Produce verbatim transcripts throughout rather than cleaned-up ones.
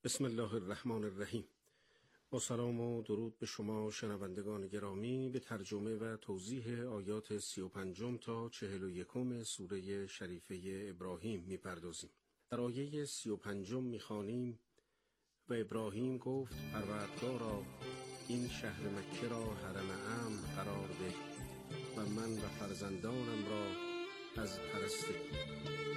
بسم الله الرحمن الرحیم. با سلام و درود به شما شنوندگان گرامی، به ترجمه و توضیح آیات سی و پنجم تا چهل و یکم سوره شریفه ابراهیم می‌پردازیم. در آیه سی و پنجم می‌خوانیم: و ابراهیم گفت پروردگارا، این شهر مکه را حرم امن قرار ده و من و فرزندانم را از پرستگی.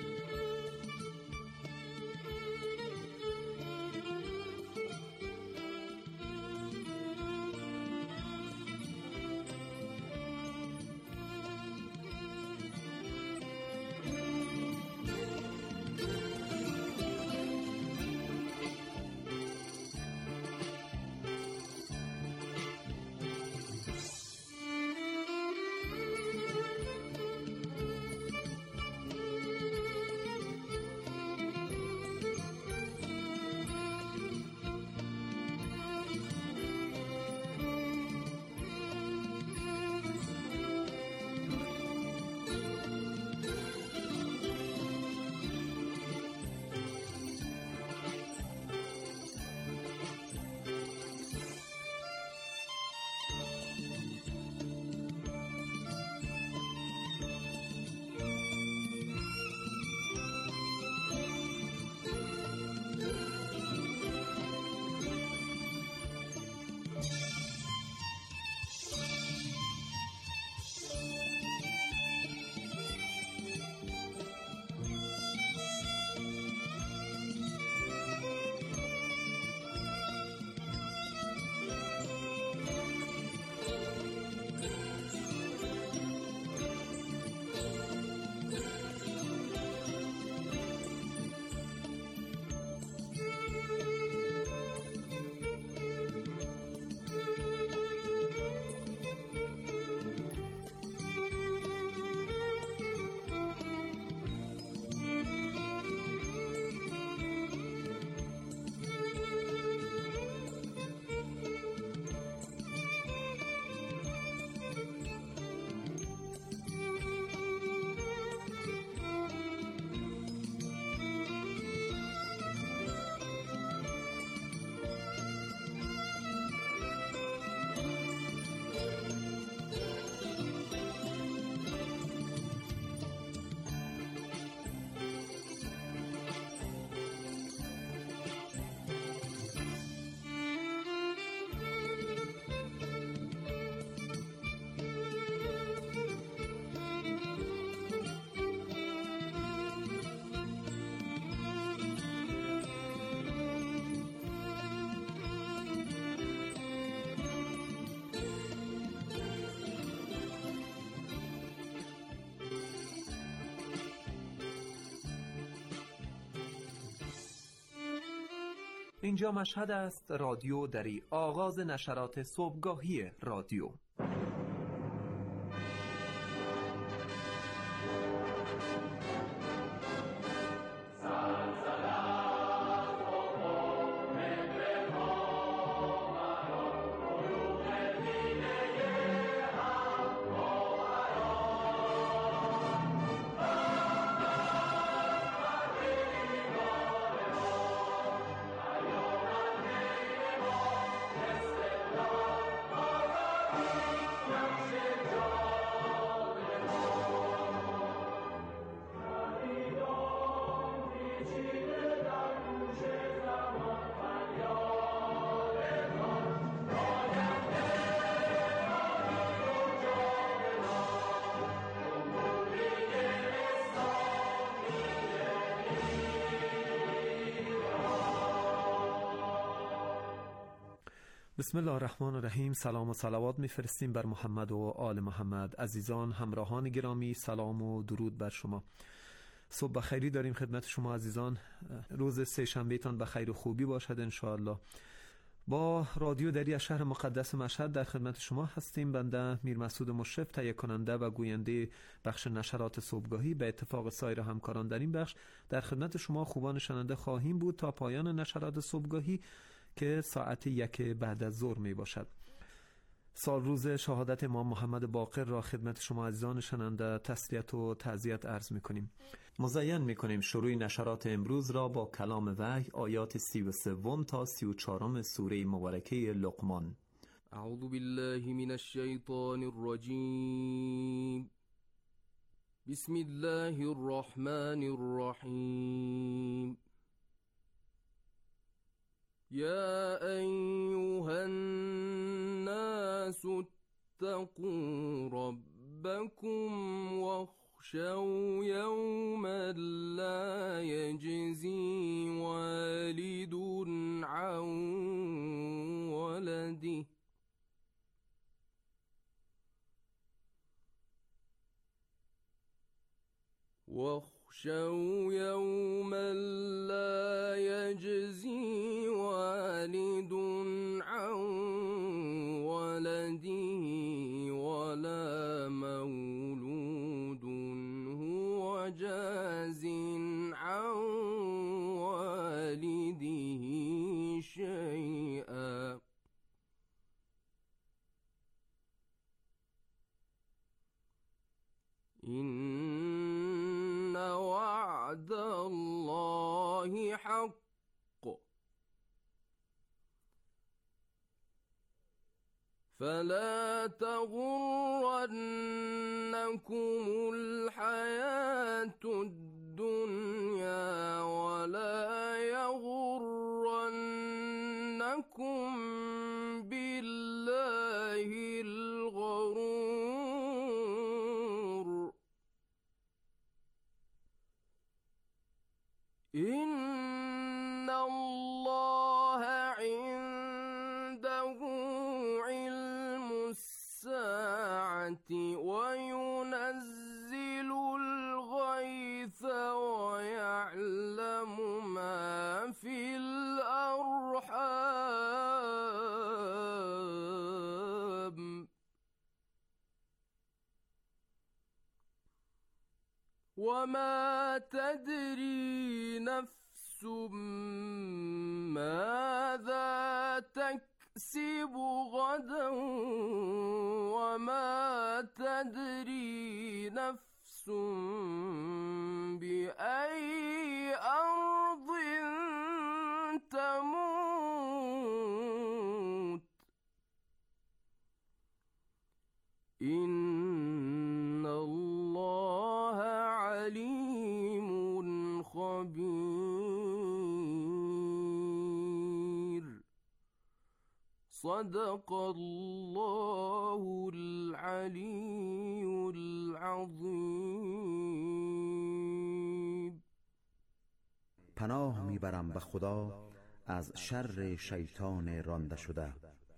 اینجا مشهد است، رادیو دری، آغاز نشرات صبحگاهی رادیو. بسم الله الرحمن الرحیم. سلام و صلوات میفرستیم بر محمد و آل محمد. عزیزان همراهان گرامی، سلام و درود بر شما. صبح بخیری داریم خدمت شما عزیزان. روز سه شنبه تان بخیر و خوبی باشد ان شاء الله. با رادیو دری از شهر مقدس مشهد در خدمت شما هستیم. بنده میر مسعود مشرف، تهیه کننده و گوینده بخش نشرات صبحگاهی، به اتفاق سایر همکاران در این بخش در خدمت شما خوبان شنونده خواهیم بود تا پایان نشرات صبحگاهی که ساعت یک بعد از ظهر می باشد. سال روز شهادت امام محمد باقر را خدمت شما عزیزان شنونده تسلیت و تعزیت عرض می کنیم. مزین میکنیم شروع نشرات امروز را با کلام وحی آیات سی و سوم تا سی و چهارم سوره مبارکه لقمان. اعوذ بالله من الشیطان الرجیم. بسم الله الرحمن الرحیم. یا ایها الناس اتقوا ربکم واخشوا یوما لا یجزی والد عن ولده واخشوا يوما لا يجزي والد عن ولده ولا مولود هو جاز عن والده شيئا إن وعد الله حق فلا تغرنكم الحياة الدنيا ولا يغرنكم بالله الغرور إن الله عنده علم الساعة وينزل الغيث ويعلم ما في الأرحام وما تدري نفس ماذا تكسب غدا وما تدري نفس بأي أرض تموت إن الله عليم خبير. صدق الله العلي العظيم. پناه میبرم به خدا از شر شیطان رانده شده.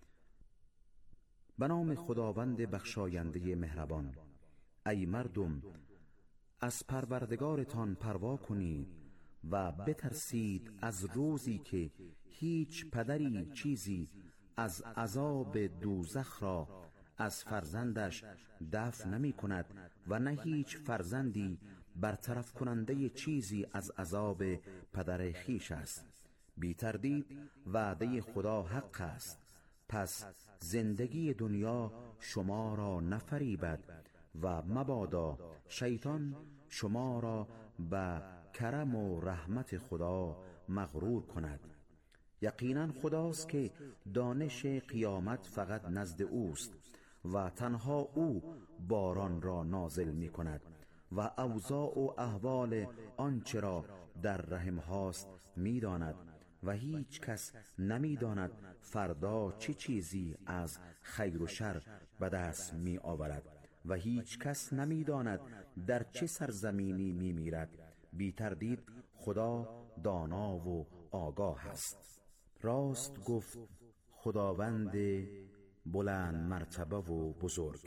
به نام خداوند بخشاینده مهربان. ای مردم، از پروردگارتان پروا کنید و بترسید از روزی که هیچ پدری چیزی از عذاب دوزخ را از فرزندش دفع نمی کند و نه هیچ فرزندی برطرف کننده چیزی از عذاب پدر خیش است. بی تردید وعده خدا حق است، پس زندگی دنیا شما را نفریبد و مبادا شیطان شما را به کرم و رحمت خدا مغرور کند. یقینا خداست که دانش قیامت فقط نزد اوست و تنها او باران را نازل می کند و اوضاع و احوال آنچه را در رحم هاست می داند و هیچ کس نمی داند فردا چه چیزی از خیر و شر به دست می آورد و هیچ کس نمی داند در چه سرزمینی می میرد. بی تردید خدا دانا و آگاه است. راست گفت خداوند بلند مرتبه و بزرگ.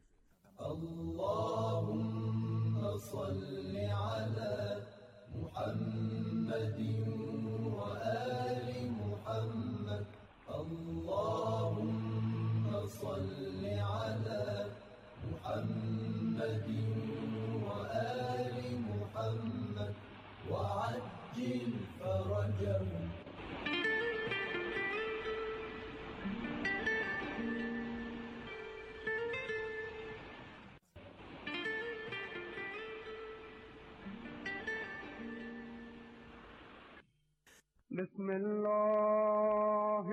اللهم صل على محمد و آل محمد. اللهم صل على محمد و آل محمد وعجل فرجهم. بسم الله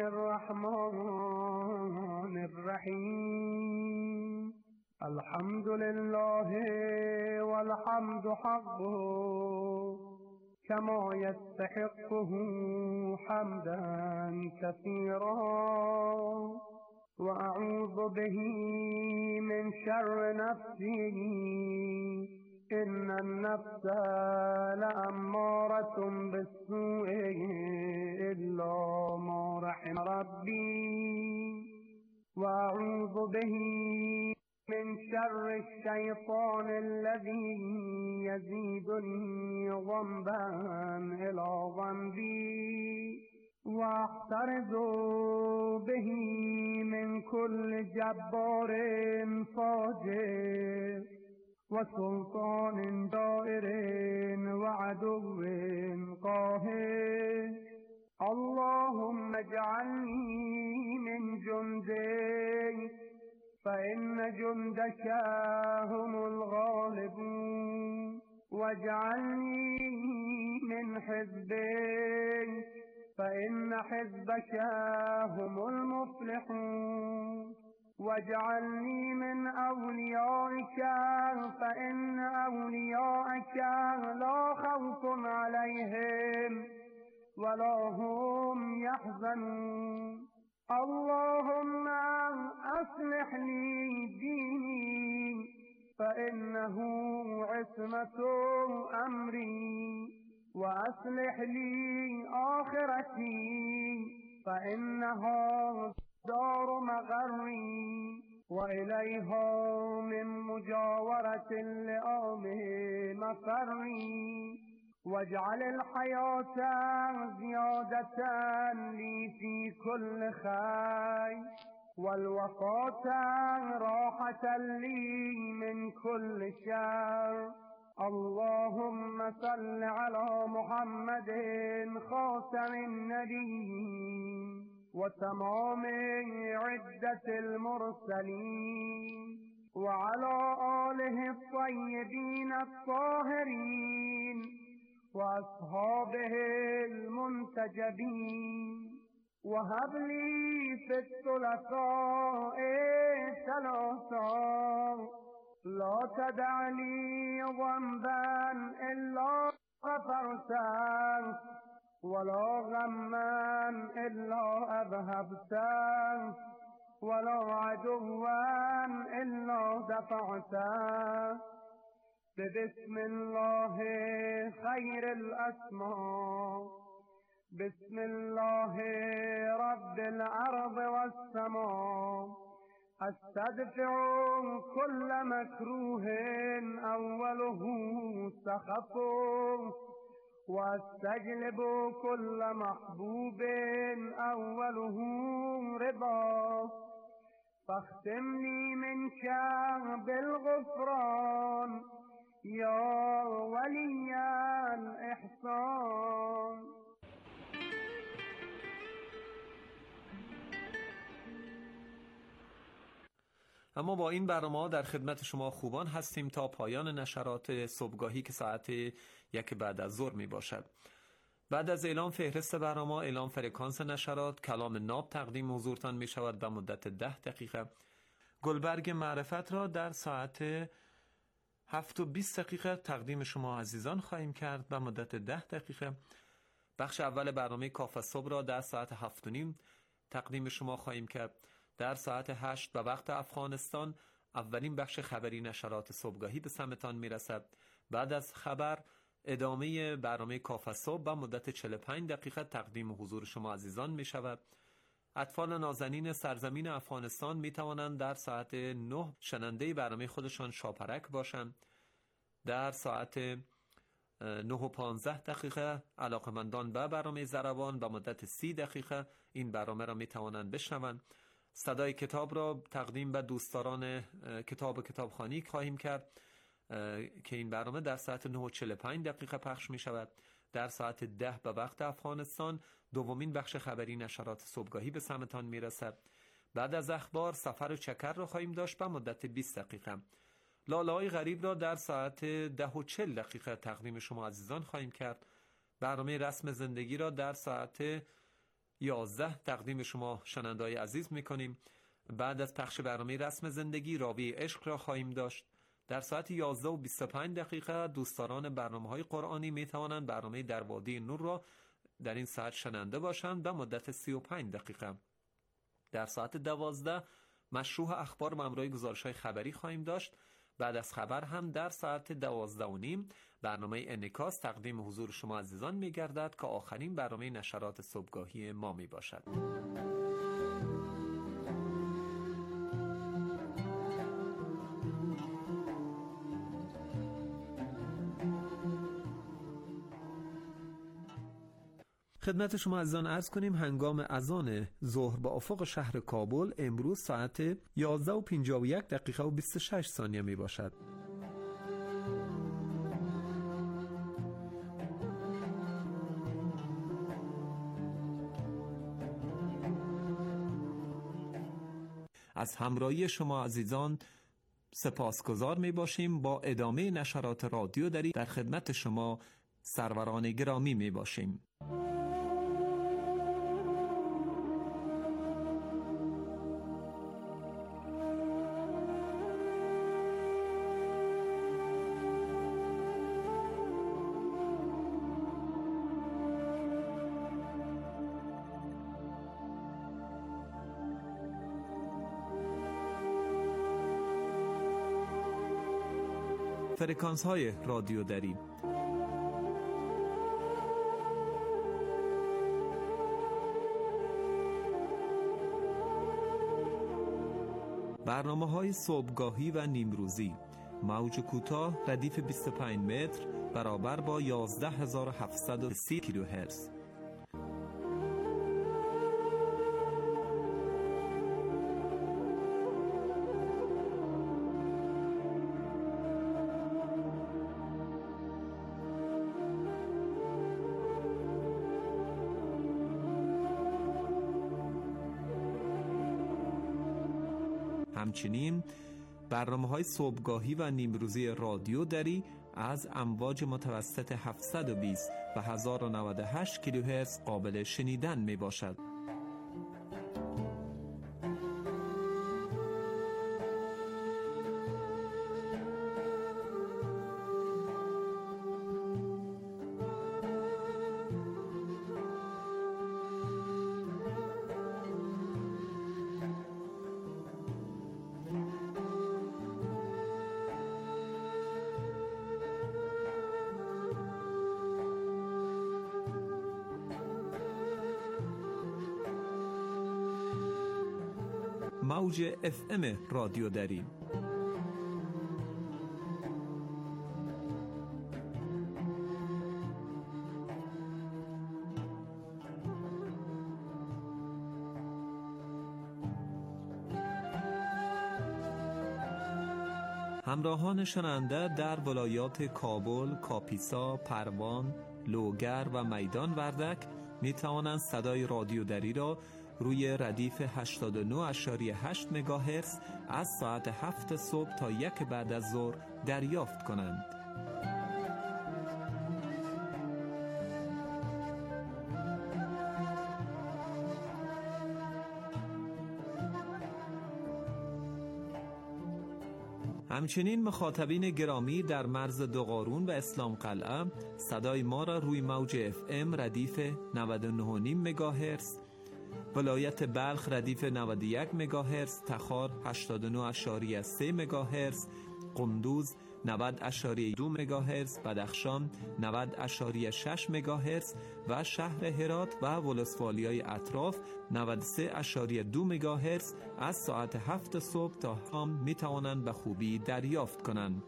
الرحمن الرحیم. الحمد لله والحمد حقه كما يستحقه حمدا كثيرا، وأعوذ به من شر نفسي إن النفس لأمارة بالسوء إلا ما رحم ربي، وأعوذ به من شر الشيطان الذي يزيدني ذنبا إلى ذنبي، واحترز به من كل جبار فاجر وسلطان جائر وعدو قاهر. اللهم اجعلني من جندك فإن جندك هم الغالبون، واجعلني من حزبك فإن حزبك هم المفلحون، واجعلني من أوليائك فإن أوليائك لا خوف عليهم ولا هم يحزنون. اللهم أصلح لي ديني فإنه عصمة أمري، وأصلح لي آخرتي فإنها دار مغري، وإليها من مجاورة اللئام مفري. واجعل الحياة زيادة لي في كل خير، والوفاة راحة لي من كل شر. اللهم صل على محمد خاتم النبيين وتمام عدة المرسلين، وعلى آله الطيبين الطاهرين وأصحابه المنتجبين. وهب لي في الثلاثاء ثلاثا لا تدع لي ذنبا إلا غفرته، ولا غما إلا أذهبته، ولا عدوا إلا دفعته. بسم الله خير الأسماء، بسم الله رب الأرض والسماء، استدفع كل مكروه أوله سخط، واستجلب كل محبوب أوله رضا. فاختم لي منك بالغفران يا ولي الإحسان. اما با این برنامه در خدمت شما خوبان هستیم تا پایان نشرات صبحگاهی که ساعت یک بعد از ظهر می باشد. بعد از اعلام فهرست برنامه، اعلام فرکانس نشرات، کلام ناب تقدیم حضورتان می شود به مدت ده دقیقه. گلبرگ معرفت را در ساعت هفت و بیست دقیقه تقدیم شما عزیزان خواهیم کرد به مدت ده دقیقه. بخش اول برنامه کاف صبح را در ساعت هفت و نیم تقدیم شما خواهیم کرد. در ساعت هشت به وقت افغانستان اولین بخش خبری نشرات صبحگاهی به سمتان میرسد. بعد از خبر ادامه برنامه کاف صبح به مدت چهل و پنج دقیقه تقدیم حضور شما عزیزان می شود. اطفال نازنین سرزمین افغانستان می توانند در ساعت نه شننده برنامه خودشان شاپرک باشند. در ساعت نه و پانزده دقیقه علاقمندان به برنامه زربان به مدت سی دقیقه این برنامه را می توانند بشنوند. صدای کتاب را تقدیم به دوستداران کتاب و کتابخوانی خواهیم کرد که این برنامه در ساعت نه و چهل و پنج دقیقه پخش می شود. در ساعت ده به وقت افغانستان دومین بخش خبری نشرات صبحگاهی به سمتان می رسد. بعد از اخبار سفر و چکر را خواهیم داشت به مدت بیست دقیقه. لاله‌های غریب را در ساعت ده و چهل دقیقه تقدیم شما عزیزان خواهیم کرد. برنامه رسم زندگی را در ساعت یازده تقدیم شما شنونده‌های عزیز می‌کنیم. بعد از پخش برنامه رسم زندگی راوی عشق را خواهیم داشت. در ساعت یازده و بیست و پنج دقیقه دوستداران برنامه‌های قرآنی می‌توانند برنامه در وادی نور را در این ساعت شنونده باشند به مدت سی و پنج دقیقه. در ساعت دوازده مشروح اخبار و همراه گزارش‌های خبری خواهیم داشت. بعد از خبر هم در ساعت دوازده و نیم برنامه انعکاس تقدیم حضور شما عزیزان می‌گردد که آخرین برنامه نشرات صبحگاهی ما میباشد. خدمت شما عزیزان عرض کنیم هنگام اذان ظهر با افق شهر کابل امروز ساعت یازده و پنجاه و یک دقیقه و بیست و شش ثانیه می باشد. از همراهی شما عزیزان سپاسگزار می باشیم. با ادامه نشرات رادیو دری در خدمت شما سروران گرامی می باشیم. فرکانس های رادیو دری برنامه های صبحگاهی و نیمروزی موج کوتاه ردیف بیست و پنج متر برابر با یازده هزار و هفتصد و سی کیلوهرتز. همچنین برنامه‌های صبحگاهی و نیمروزی رادیو دری از امواج متوسط هفتصد و بیست و هزار و نود و هشت کیلوهرتز قابل شنیدن می باشد. موج اف ام رادیو دری همراهان شنونده در ولایات کابل، کاپیسا، پروان، لوگر و میدان وردک می توانند صدای رادیو دری را روی ردیف هشتاد و نه و هشت مگاهرتز از ساعت هفت صبح تا یک بعد از ظهر دریافت کنند. همچنین مخاطبین گرامی در مرز دوقارون و اسلام قلعه صدای ما را روی موج اف ام ردیف نود و نه و نیم مگاهرتز، ولایت بلخ ردیف نود و یک مگاهرتز، تخار هشتاد و نه و سه مگاهرتز، قندوز نود و دو مگاهرتز، بدخشان نود و شش مگاهرتز و شهر هرات و ولسوالیای اطراف نود و سه و دو مگاهرتز از ساعت هفت صبح تا هم می توانند به خوبی دریافت کنند.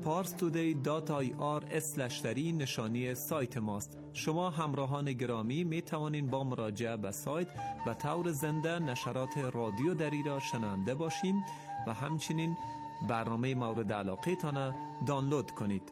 پارس تودی دات آی آر اسلش دری نشانی سایت ماست. شما همراهان گرامی می توانین با مراجعه به سایت و طور زنده نشرات رادیو دری را شنونده باشین و همچنین برنامه مورد علاقه تان دانلود کنید.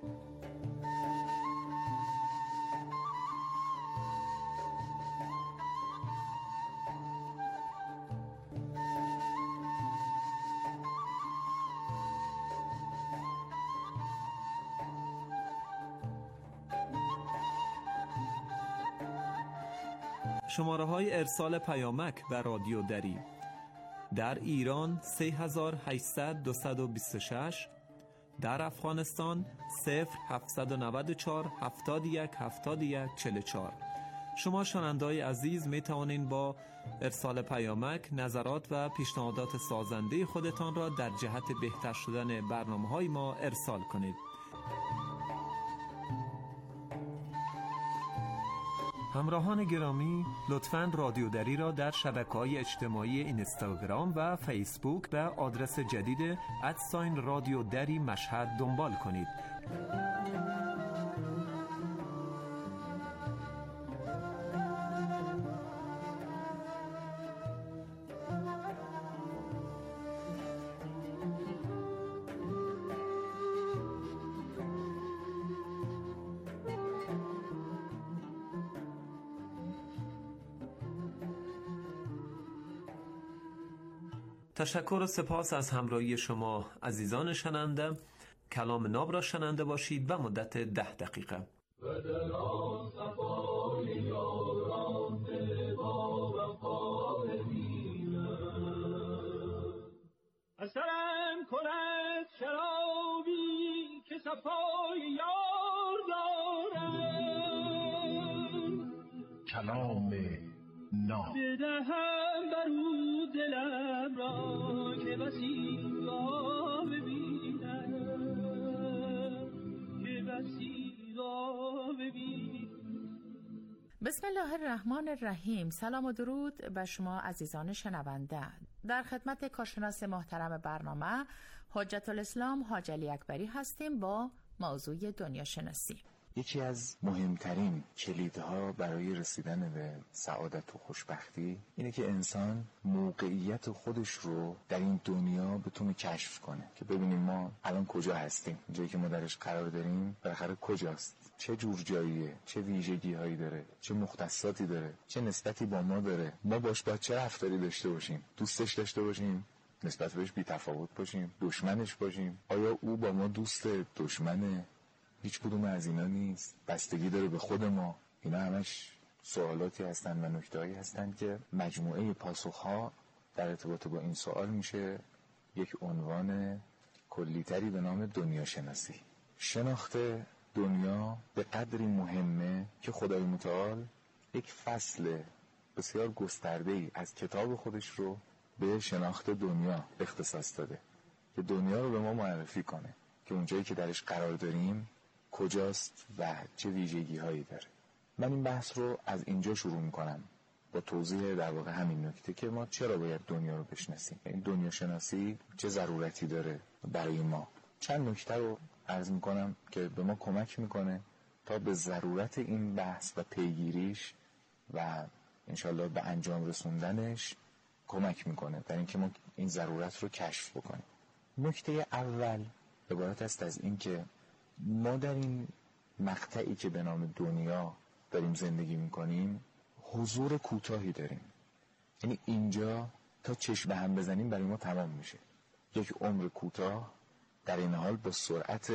شماره های ارسال پیامک به رادیو دری: در ایران سه هزار و هشتصد دویست و بیست و شش، در افغانستان صفر هفتصد و نود و چهار هفتاد و یک هفتاد و یک چهل و چهار. شما شنونده‌های عزیز می توانید با ارسال پیامک نظرات و پیشنهادات سازنده خودتان را در جهت بهتر شدن برنامه‌های ما ارسال کنید. همراهان گرامی، لطفاً رادیو دری را در شبکه‌های اجتماعی اینستاگرام و فیسبوک به آدرس جدید ادساین رادیو دری مشهد دنبال کنید. تشکر و سپاس از همراهی شما عزیزان شنونده. کلام ناب را شنونده باشید و مدت ده دقیقه. اثرم کند شرابی که صفای یار دارم، کلام ناب بدهم برو دلم را که بسی را ببینم، که بسی را ببینم. بسم الله الرحمن الرحیم. سلام و درود به شما عزیزان شنونده. در خدمت کارشناس محترم برنامه حجت الاسلام حاج علی اکبری هستیم با موضوع دنیا شناسی. یکی از مهمترین کلیدها برای رسیدن به سعادت و خوشبختی اینه که انسان موقعیت خودش رو در این دنیا بتونه کشف کنه، که ببینیم ما الان کجا هستیم، جایی که ما درش قرار داریم بالاخره کجاست، چه جور جاییه، چه ویژگی هایی داره، چه مختصاتی داره، چه نسبتی با ما داره، ما باش باید چه رفتاری داشته باشیم، دوستش داشته باشیم، نسبت بهش بی تفاوت باشیم، دشمنش باشیم، آیا او با ما دوست دشمنه؟ هیچ کدوم از اینا نیست. بستگی داره به خود ما. اینا همش سوالاتی هستن و نکته‌ای هستن که مجموعه پاسخ‌ها در ارتباط با این سوال میشه یک عنوان کلی‌تری به نام دنیا شناسی. شناخت دنیا به قدری مهمه که خدای متعال یک فصل بسیار گسترده‌ای از کتاب خودش رو به شناخت دنیا اختصاص داده که دنیا رو به ما معرفی کنه که اونجایی که درش قرار داریم کجاست و چه ویژگی هایی داره. من این بحث رو از اینجا شروع میکنم با توضیح در واقع همین نکته که ما چرا باید دنیا رو بشناسیم، این دنیا شناسی چه ضرورتی داره برای ما. چند نکته رو عرض میکنم که به ما کمک میکنه تا به ضرورت این بحث و پیگیریش و انشالله به انجام رسوندنش کمک میکنه در اینکه ما این ضرورت رو کشف بکنیم. نکته اول عبارت است از این که ما در این مقطعی که به نام دنیا داریم زندگی میکنیم حضور کوتاهی داریم. یعنی اینجا تا چشم به هم بزنیم برای ما تمام میشه. یک عمر کوتاه در این حال با سرعت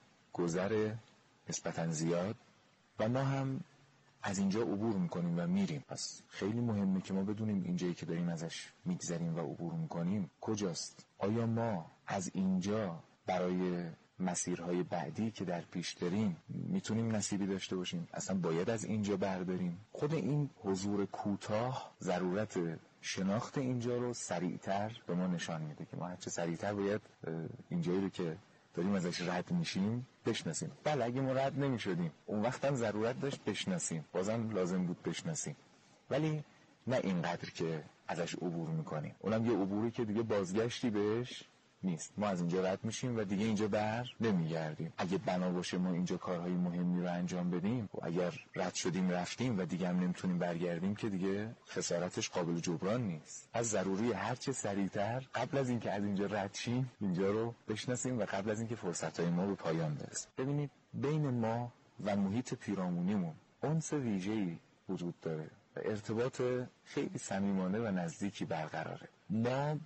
گذر نسبتاً زیاد و ما هم از اینجا عبور میکنیم و میریم. پس خیلی مهمه که ما بدونیم اینجایی که داریم ازش میگذریم و عبور میکنیم کجاست. آیا ما از اینجا برای مسیرهای بعدی که در پیش داریم میتونیم نصیبی داشته باشیم؟ اصلا باید از اینجا برداریم؟ خود این حضور کوتاه ضرورت شناخت اینجا رو سریعتر به ما نشان میده که ما هرچه سریعتر باید اینجایی رو که داریم ازش رد میشیم بشناسیم. بله اگه ما رد نمیشدیم اون وقت هم ضرورت داشت بشناسیم، بازم لازم بود بشناسیم، ولی نه اینقدر که ازش عبور میکنیم. اونم یه عبوری که دیگه بازگشتی بهش نیست. ما از اینجا رد میشیم و دیگه اینجا بر نمیگردیم. اگه بنا باشه ما اینجا کارهای مهمی رو انجام بدیم و اگر رد شدیم رفتیم و دیگه هم نمیتونیم برگردیم که دیگه خسارتش قابل جبران نیست. از ضروری هر چه سریعتر قبل از اینکه از اینجا رد شیم اینجا رو بشناسیم و قبل از اینکه فرصت‌های ما به پایان برسه. ببینید بین ما و محیط پیرامونیمون انس ویژه‌ای وجود داره و ارتباط خیلی صمیمانه و نزدیکی برقراره. ما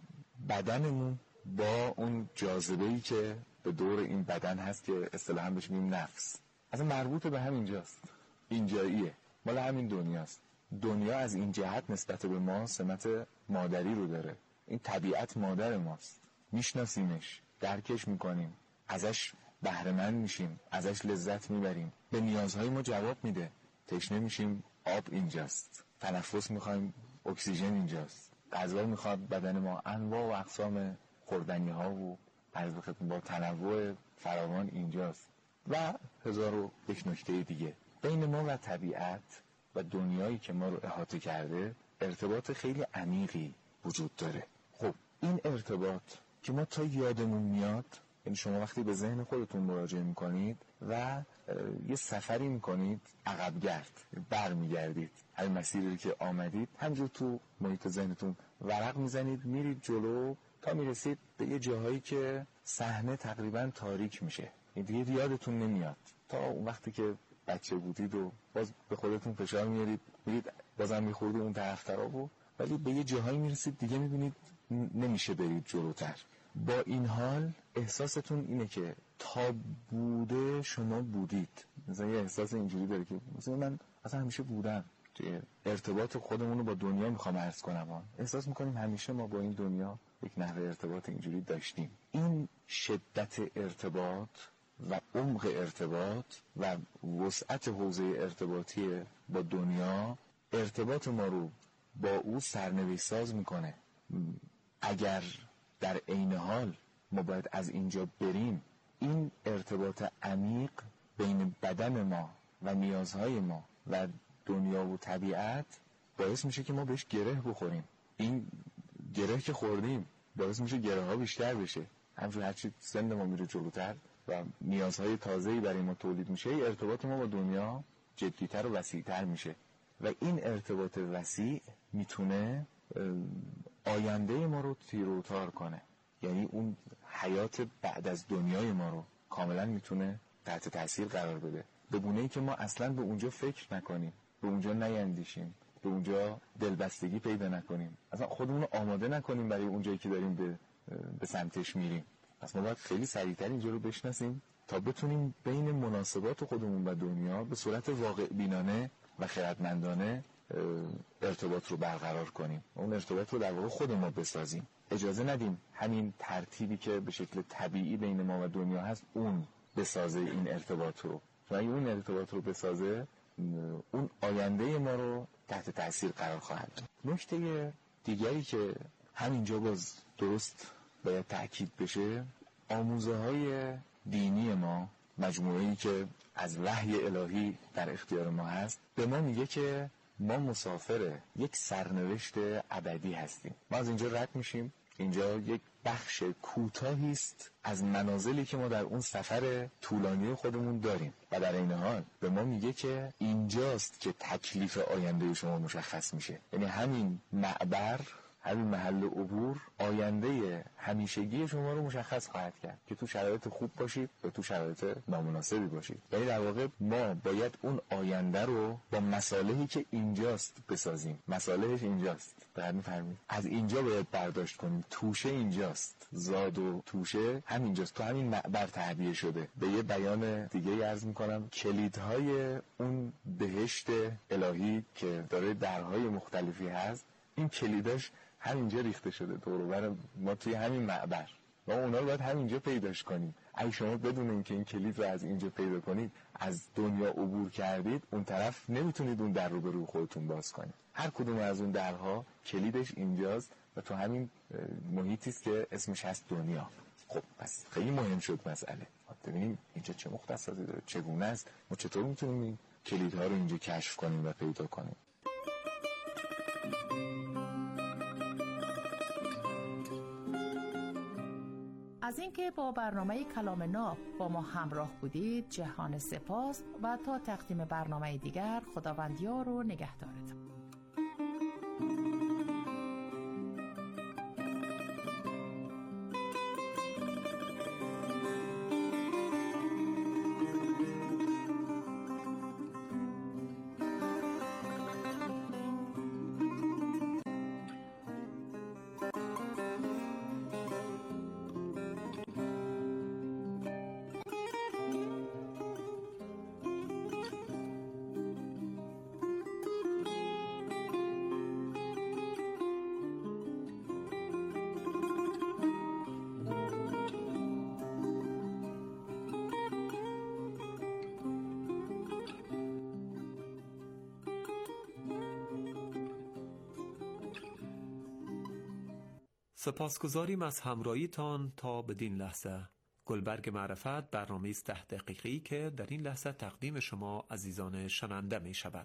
بدنمون با اون جاذبه‌ای که به دور این بدن هست که اصطلاحاً بهش میگیم نفس، اصلا مربوط به همینجاست، اینجاییه، مال همین دنیاست. دنیا از این جهت نسبت به ما سمت مادری رو داره. این طبیعت مادر ماست، میشناسیمش، درکش میکنیم، ازش بهره‌مند میشیم، ازش لذت میبریم، به نیازهای ما جواب میده. تشنه میشیم، آب اینجاست، تنفس میخوایم، اکسیژن اینجاست، غذا میخواد بدن ما، انواع و اقسام خوردنی ها و عرض با تنوع فراوان اینجاست و هزار و یک نکته دیگه. بین ما و طبیعت و دنیایی که ما رو احاطه کرده ارتباط خیلی عمیقی وجود داره. خب این ارتباط که ما تا یادمون میاد، یعنی شما وقتی به ذهن خودتون مراجعه میکنید و یه سفری میکنید عقبگرد، بر میگردید همین مسیری که آمدید، همجور تو محیط ذهنتون ورق میزنید، میرید جلو تا میرسید به یه جاهایی که صحنه تقریبا تاریک میشه، دیگه یادتون نمیاد تا اون وقتی که بچه بودید و باز به خودتون فشار میارید، میرید بازم میخوردید اون طرف طرف و ولی به یه جاهایی میرسید دیگه میبینید نمیشه برید جلوتر. با این حال احساستون اینه که تا بوده شما بودید. مثلا یه احساس اینجوری داره که مثلا من اصلا همیشه بودم، توی ارتباط خودمون رو با دنیا میخوام عرض کنم ها. احساس میکنیم همیشه ما با این دنیا یک نحوه ارتباط اینجوری داشتیم. این شدت ارتباط و عمق ارتباط و وسعت حوزه ارتباطی با دنیا ارتباط ما رو با او سرنوشت ساز میکنه. اگر در عین حال ما باید از اینجا بریم، این ارتباط عمیق بین بدن ما و نیازهای ما و دنیا و طبیعت باعث میشه که ما بهش گره بخوریم. این گره که خوردیم باعث میشه گره ها بیشتر بشه. همچون هرچی سن ما میره جلوتر و نیازهای تازه‌ای برای ما تولید میشه، ارتباط ما با دنیا جدیتر و وسیعتر میشه و این ارتباط وسیع میتونه آینده ما رو تیر و تار کنه. یعنی اون حیات بعد از دنیای ما رو کاملا میتونه تحت تاثیر قرار بده، به گونه‌ای که ما اصلا به اونجا فکر نکنیم، به اونجا نیندیشیم، به اونجا دلبستگی پیدا نکنیم، اصلا خودمون رو آماده نکنیم برای اونجایی که داریم به به سمتش میریم. پس ما باید خیلی سریعتر اینجا رو بشناسیم تا بتونیم بین مناسبات خودمون و دنیا به صورت واقع بینانه و خردمندانه ارتباط رو برقرار کنیم. اون ارتباط رو در واقع خود ما بسازیم. اجازه ندیم همین ترتیبی که به شکل طبیعی بین ما و دنیا هست اون بسازه این ارتباط رو. چون اگه اون ارتباط رو بسازه، اون آینده ما رو تحت تاثیر قرار خواهد داد. نکته دیگری که همینجا باز درست باید تأکید بشه، آموزه های دینی ما، مجموعه‌ای که از وحی الهی در اختیار ما هست، به ما میگه که ما مسافر یک سرنوشت ابدی هستیم. ما از اینجا رد میشیم، اینجا یک بخش کوتاهی است از منازلی که ما در اون سفر طولانی خودمون داریم و در این حال به ما میگه که اینجاست که تکلیف آینده شما مشخص میشه. یعنی همین معبر، همین محل عبور آینده همیشگی شما رو مشخص خواهد کرد که تو شرایط خوب باشید و تو شرایط نامناسبی باشید. یعنی در واقع ما باید اون آینده رو با مصالحی که اینجاست بسازیم. مصالحش اینجاست، دقیق می‌فهمید؟ از اینجا باید برداشت کنیم. توشه اینجاست، زاد و توشه همینجاست، تو همین معبر تعبیه شده. به یه بیان دیگه عرض می‌کنم، کلیدهای اون بهشت الهی که داره درهای مختلفی هست، این کلیداش همینجا ریخته شده دور و بر ما توی همین معبر. ما اونا رو باید همینجا پیداش کنیم. اگه شما بدون اینکه این کلید رو از اینجا پیدا کنید، از دنیا عبور کردید، اون طرف نمیتونید اون در رو به روی خودتون باز کنید. هر کدوم از اون درها کلیدش اینجاست و تو همین محیطی است که اسمش هست دنیا. خب پس خیلی مهم شد مسئله. ببینیم اینجا چه مختصاتی داره، چگونه است، ما چطور میتونیم این کلیدها رو اینجا کشف کنیم و پیدا کنیم. از اینکه با برنامه کلام ناب با ما همراه بودید جهان سپاس و تا تقدیم برنامه دیگر خداوندیار و نگهدارتان. سپاسگزاریم از همراهیتان تا بدین لحظه. گلبرگ معرفت برنامه است ده دقیقه‌ای که در این لحظه تقدیم شما عزیزان شنونده می شود.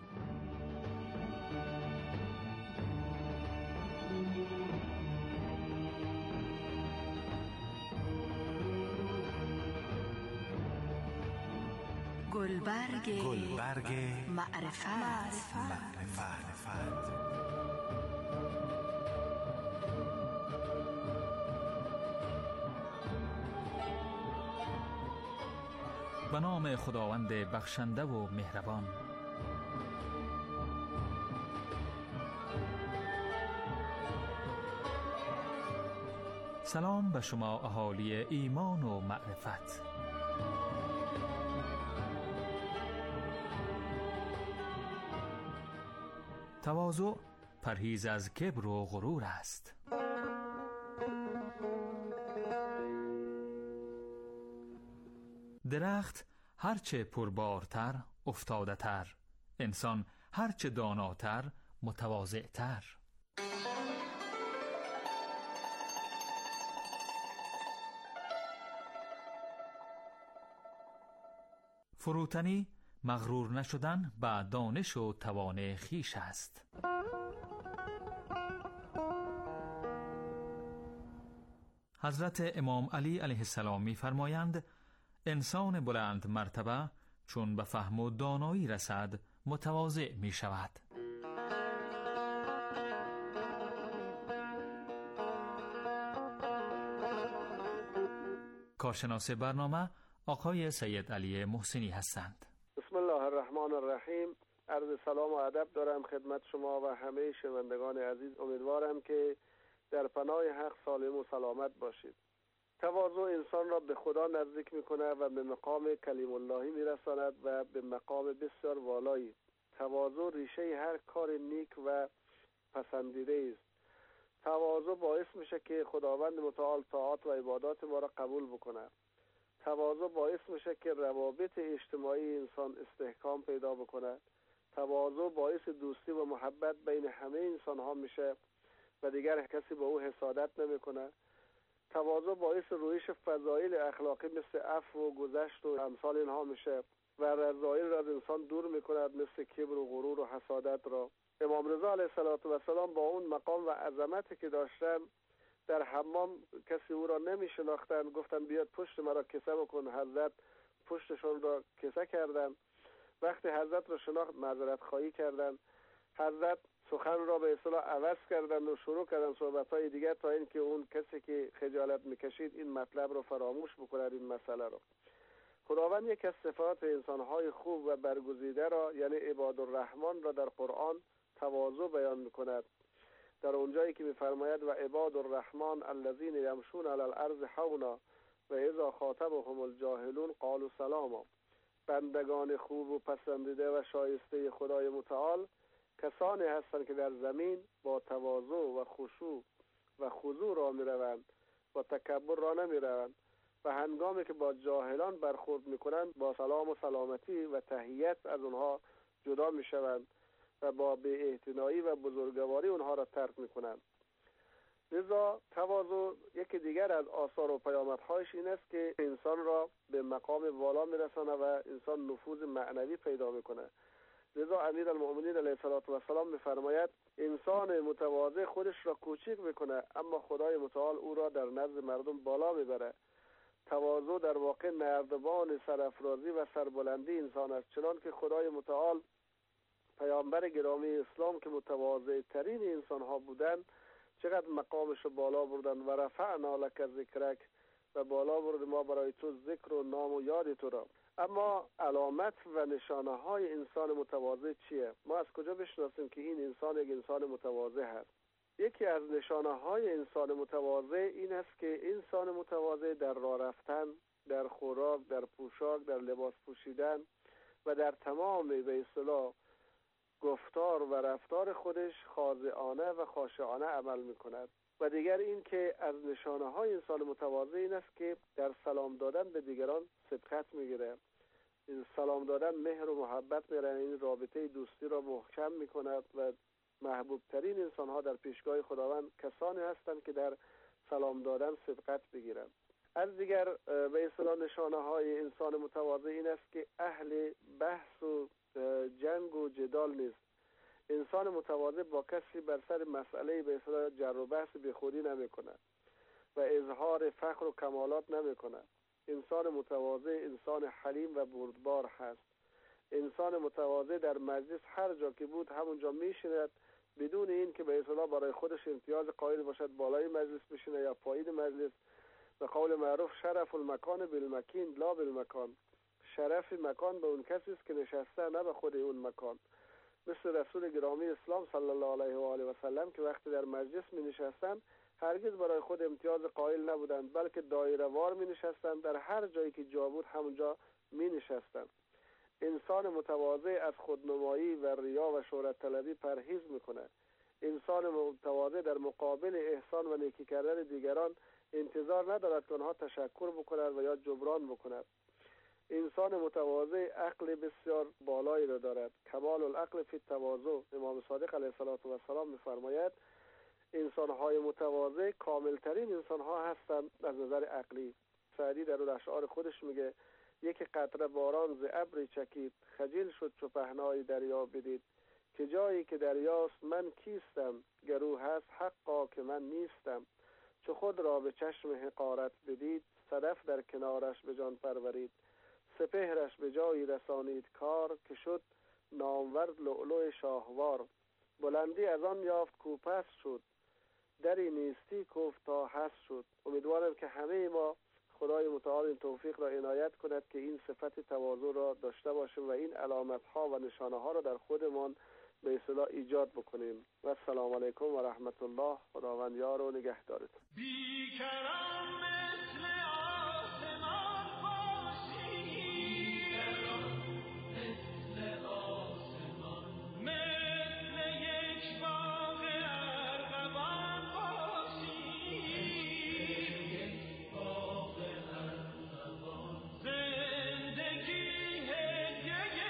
گلبرگ گلبرگ معرفت, معرفت. معرفت. به نام خداوند بخشنده و مهربان. سلام به شما اهالی ایمان و معرفت. تواضع پرهیز از کبر و غرور است. درخت هرچه پربارتر افتاده تر، انسان هرچه داناتر متواضع تر. فروتنی مغرور نشدن به دانش و توان خویش است. حضرت امام علی علیه السلام می فرمایند انسان بلند مرتبه چون به فهم و دانایی رسد متواضع می شود. کارشناس برنامه آقای سید علی محسنی هستند. بسم الله الرحمن الرحیم. عرض سلام و ادب دارم خدمت شما و همه شنوندگان عزیز. امیدوارم که در پناه حق سالم و سلامت باشید. تواضع انسان را به خدا نزدیک میکنه و به مقام کلیم اللهی میرساند و به مقام بسیار والایی. تواضع ریشه هر کار نیک و پسندیده است. تواضع باعث میشه که خداوند متعال طاعات و عبادات ما را قبول بکنه. تواضع باعث میشه که روابط اجتماعی انسان استحکام پیدا بکنه. تواضع باعث دوستی و محبت بین همه انسان ها میشه و دیگر کسی به او حسادت نمیکنه. تواضع باعث رویش فضایل اخلاقی مثل عفو و گذشت و امثال اینها میشه و رذایل را از انسان دور میکند مثل کبر و غرور و حسادت را. امام رضا علیه السلام با اون مقام و عظمتی که داشتن در حمام کسی او را نمیشناختن، گفتن بیاد پشت مرا کسه بکن. حضرت پشتشون را کسه کردن. وقتی حضرت را شناخت معذرت خواهی کردن. حضرت سخن را به اصطلاح عوض کردن و شروع کردن صحبت‌های دیگر تا اینکه اون کسی که خجالت میکشید این مطلب رو فراموش بکند این مسئله رو. خداوند یک از صفات انسان‌های خوب و برگزیده را یعنی عباد الرحمن را در قرآن تواضع بیان میکند. در اونجایی که میفرماید و عباد الرحمن الذین یمشون علی الارض حونا و اذا خاطبهم الجاهلون قالوا سلاما. بندگان خوب و پسندیده و شایسته خدای متعال کسانی هستند که در زمین با تواضع و خشوع و خضوع را میروند و تکبر را نمیروند و هنگامی که با جاهلان برخورد میکنند با سلام و سلامتی و تحیت از اونها جدا میشوند و با بی‌اعتنایی و بزرگواری اونها را ترک میکنند. لذا تواضع یکی دیگر از آثار و پیامدهایش این است که انسان را به مقام والا میرسانه و انسان نفوذ معنوی پیدا میکنه. لذا امیرالمؤمنین علیه السلام می‌فرماید انسان متواضع خودش را کوچک میکنه اما خدای متعال او را در نزد مردم بالا میبره. تواضع در واقع نردبان سرافرازی و سربلندی انسان است، چنان که خدای متعال پیامبر گرامی اسلام که متواضع ترین انسان ها بودند چقدر مقامش رو بالا بردن و رفعنا لک ذکرک و بالا برد ما برای تو ذکر و نام و یاد تو را. اما علامت و نشانه های انسان متواضع چیه؟ ما از کجا بشناسیم که این انسان یک انسان متواضع هست؟ یکی از نشانه های انسان متواضع این است که انسان متواضع در راه رفتن، در خوراک، در پوشاک، در لباس پوشیدن و در تمام به اصطلاح گفتار و رفتار خودش خاضعانه و خاشعانه عمل میکند. و دیگر این که از نشانه های انسان متواضع این است که در سلام دادن به دیگران سبقت میگیره. این سلام دادن مهر و محبت میره، این رابطه دوستی را محکم میکند و محبوب ترین انسان ها در پیشگاه خداوند کسانی هستند که در سلام دادن سبقت بگیرند. از دیگر به اصطلاح نشانه های انسان متواضع این است که اهل بحث و جنگ و جدال نیست. انسان متواضع با کسی بر سر مسئله به اصطلاح جر و بحث بیخودی نمی کند و اظهار فخر و کمالات نمی کند. انسان متواضع انسان حلیم و بردبار هست. انسان متواضع در مجلس هر جا که بود همونجا میشیند بدون این که به اصطلاح برای خودش امتیاز قائل باشد بالای مجلس بشینه یا پایین مجلس. به قول معروف شرف المکان بالمکین لا بالمکان، شرف مکان به اون کسی است که نشسته نه به خود اون مکان. مثل رسول گرامی اسلام صلی الله علیه و آله و سلم که وقتی در مجلس می نشستند هرگز برای خود امتیاز قائل نبودند بلکه دایره وار می نشستند، در هر جایی که جا بود همونجا می نشستند. انسان متواضع از خودنمایی و ریا و شهرت طلبی پرهیز میکنه. انسان متواضع در مقابل احسان و نیکی کردن دیگران انتظار ندارد که آنها تشکر بکنند و یا جبران بکنند. انسان متواضع عقل بسیار بالایی را دارد. کمال العقل فی التواضع. امام صادق علیه السلام می‌فرماید انسان‌های متواضع کاملترین انسان‌ها هستند از نظر عقلی. سعدی در اون اشعار خودش میگه یک قطره باران ز ابری چکید، خجل شد چو پهنای دریا بدید، که جایی که دریاست من کیستم، گرو هست حقا که من نیستم. چو خود را به چشم حقارت بدید، صدف در کنارش به جان پرورید. سپهرش به جایی رسانید کار، که شد نامورد لؤلؤ شاهوار. بلندی از آن یافت کو پست شد، دری نیستی گفت تا هست شد. امیدوارم که همه ما خدای متعال این توفیق را عنایت کند که این صفت تواضع را داشته باشیم و این علامت ها و نشانه ها را در خودمان به اصطلاح ایجاد بکنیم. و السلام علیکم و رحمت الله. خداوند یار و نگهدارتون. بیکران مثل آسمان باشی، بیکران مثل آسمان، مثل یک باغ ارغوان باشی، یک باغ ارغوان. زندگی هدیه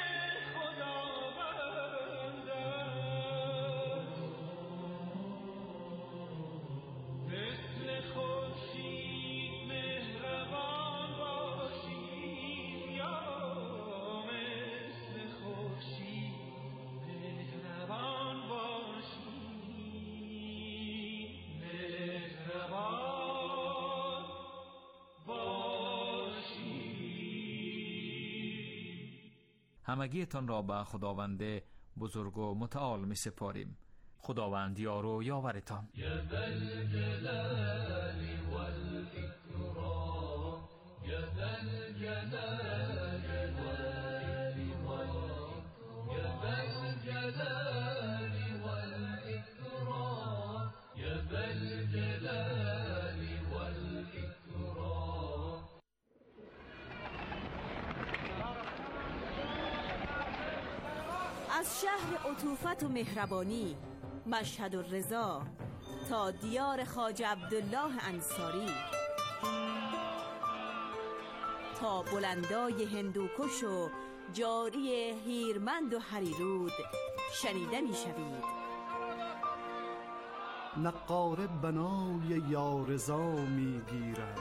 خداوند است، مثل خورشید مهربان باشی، یا مثل خورشید مهربان باشی، مهربان باشی. همگیتان را به خداوند بزرگ و متعال می سپاریم. خداوند یار و یاورتان. یا ذا الجلال والإکرام، یا ذا الجلال والإکرام، یا ذا الجلال والإکرام، یا ذا الجلال والإکرام. از شهر عطوفت و مهربانی مشهد و رضا تا دیار خواجه عبدالله انصاری، تا بلندای هندوکش و جاری هیرمند و هریرود شنیده می شوید. نقاره بنای یارضا می گیرد،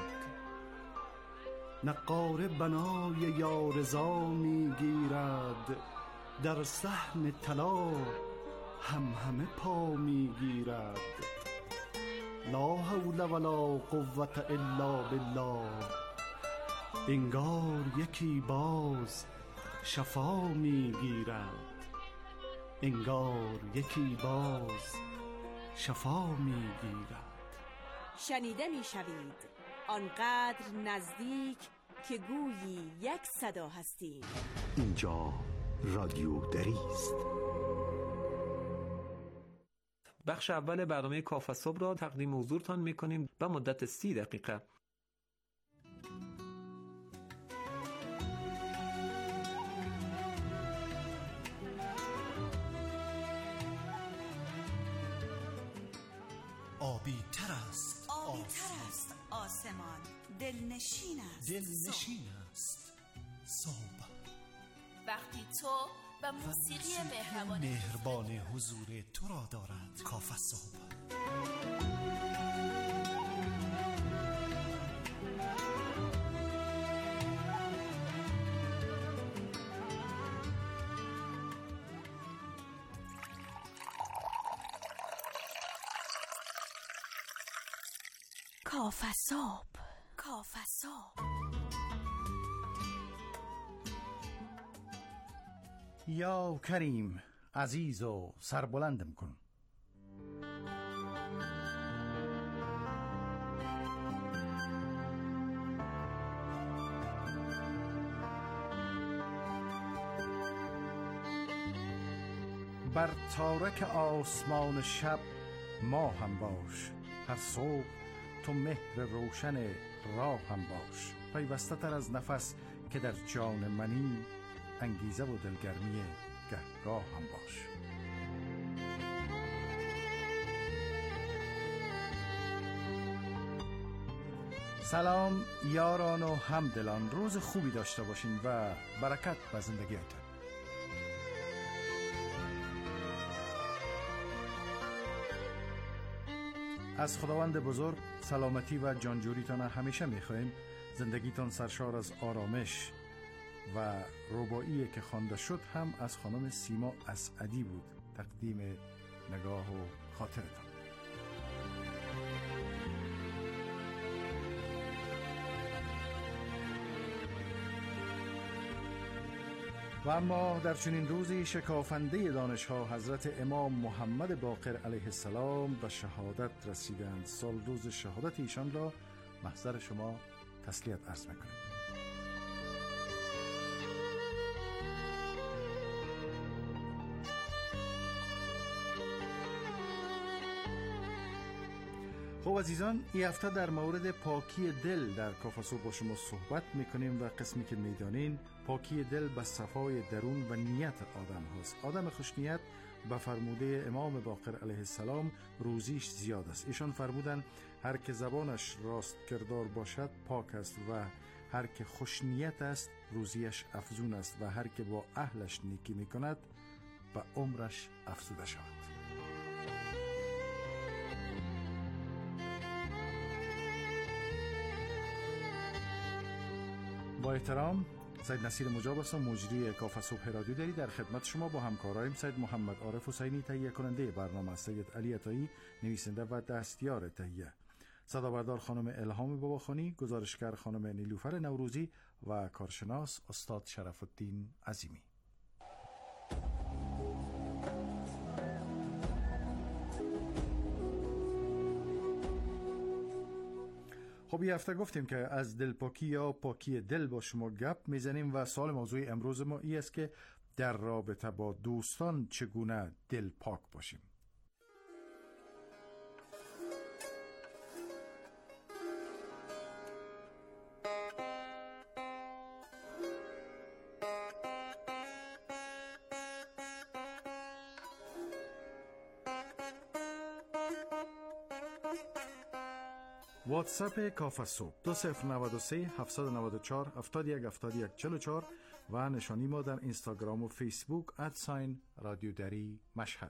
نقاره بنای یارضا می گیرد، در صحن طلا هم همه پا میگیرد. لا حول ولا قوة الا بالله. انگار یکی باز شفا میگیرد. انگار یکی باز شفا میگیرد. شنیده میشوید آنقدر نزدیک که گویی یک صدا هستیم. اینجا رادیو دری است. بخش اول برنامه کافه صبح را تقدیم حضورتان میکنیم به مدت سی دقیقه. آبی تر است آبی تر است آسمان. دلنشین است دلنشین است صبح. وقتی تو و موسیقی مهربان مهربان حضور تو را دارد کافه صبح. کافه صبح. کافه صبح. یا کریم عزیز و سربلندم کن. بر تارک آسمان شب ما هم باش. هر صبح تو مهر روشن راه هم باش. پیوسته تر از نفس که در جان منی، انگیزه و دلگرمی گهگاه هم باش. سلام یاران و همدلان، روز خوبی داشته باشین و برکت به زندگیتان. از خداوند بزرگ سلامتی و جانجوریتان همیشه میخواهیم. زندگیتان سرشار از آرامش و رباعی که خوانده شد هم از خانم سیما اسعدی بود. تقدیم نگاه و خاطرتان. و اما در چنین روزی شکافنده دانش‌ها حضرت امام محمد باقر علیه السلام به شهادت رسیدند. سال روز شهادت ایشان را محضر شما تسلیت عرض می‌کنیم. خب عزیزان، این هفته در مورد پاکی دل در کافه صبح با شما صحبت میکنیم و قسمی که میدانین پاکی دل به صفای درون و نیت آدم هاست. آدم خوشنیت به فرموده امام باقر علیه السلام روزیش زیاد است. ایشان فرمودن هر که زبانش راست کردار باشد پاک است و هر که خوشنیت است روزیش افزون است و هر که با اهلش نیکی میکند به عمرش افزوده شود. با احترام، سید نصیر مجاب هستم، مجری کافه صبح رادیو دری. در خدمت شما با همکارایم سید محمد عارف حسینی تهیه کننده برنامه، سید علی عطایی نویسنده و دستیار تهیه، صدا بردار خانم الهام باباخانی، گزارشگر خانم نیلوفر نوروزی و کارشناس استاد شرف الدین عظیمی. خب این هفته گفتیم که از دلپاکی یا پاکی دل با شما گپ میزنیم و سوال موضوع امروز ما این است که در رابطه با دوستان چگونه دل پاک باشیم. واتساپ کافه صبح دو صفر نود و سه هفتصد و نود و چهار هفتاد و یک هفتاد و یک چهل و چهار و نشانی ما در اینستاگرام و فیسبوک ادساین رادیو دری مشهد.